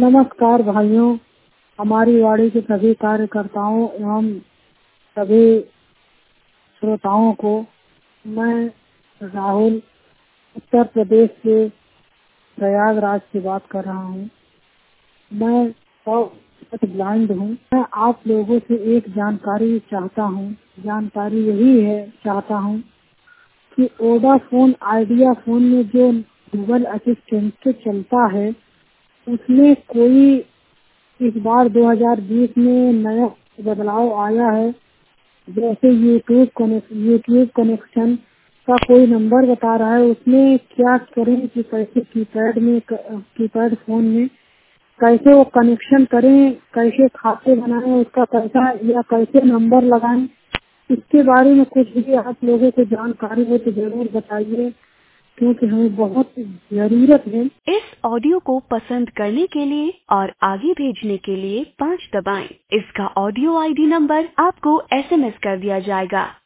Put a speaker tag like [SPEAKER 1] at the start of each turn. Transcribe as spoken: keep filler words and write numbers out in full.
[SPEAKER 1] नमस्कार भाइयों, हमारी वाड़ी के सभी कार्यकर्ताओं एवं सभी श्रोताओं को मैं राहुल उत्तर प्रदेश के प्रयागराज से बात कर रहा हूँ। मैं बहुत ब्लाइंड हूँ। मैं आप लोगों से एक जानकारी चाहता हूँ। जानकारी यही है चाहता हूँ कि वोडाफोन आइडिया फोन में जो गूगल असिस्टेंट चलता है उसमें कोई इस बार दो हज़ार बीस में नया बदलाव आया है। जैसे यूट्यूब कनेक्ट यूट्यूब कनेक्शन का कोई नंबर बता रहा है, उसमें क्या करें कि कैसे कीपैड में कीपैड फोन में कैसे वो कनेक्शन करें, कैसे खाते बनाएं, उसका कैसा या कैसे नंबर लगाएं, इसके बारे में कुछ भी आप लोगों को जानकारी हो तो जरूर बताइए, क्योंकि हमें बहुत जरूरत है।
[SPEAKER 2] इस ऑडियो को पसंद करने के लिए और आगे भेजने के लिए पाँच दबाएं। इसका ऑडियो आईडी नंबर आपको एसएमएस कर दिया जाएगा।